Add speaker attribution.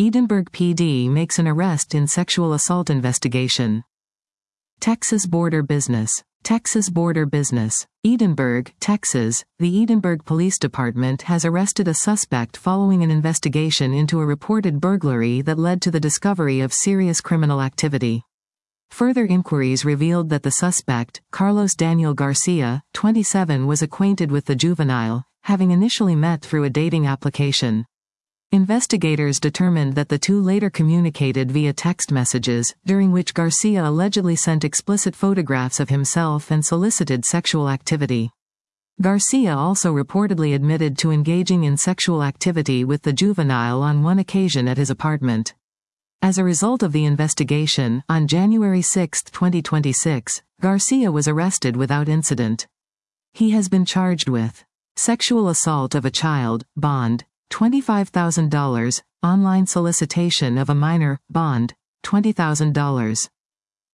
Speaker 1: Edinburgh PD makes an arrest in sexual assault investigation. Texas border business. Texas border business. Edinburgh, Texas. The Edinburgh Police Department has arrested a suspect following an investigation into a reported burglary that led to the discovery of serious criminal activity. Further inquiries revealed that the suspect, Carlos Daniel Garcia, 27, was acquainted with the juvenile, having initially met through a dating application. Investigators determined that the two later communicated via text messages, during which Garcia allegedly sent explicit photographs of himself and solicited sexual activity. Garcia also reportedly admitted to engaging in sexual activity with the juvenile on one occasion at his apartment. As a result of the investigation, on January 6, 2026, Garcia was arrested without incident. He has been charged with sexual assault of a child, bond, $25,000, online solicitation of a minor, bond, $20,000.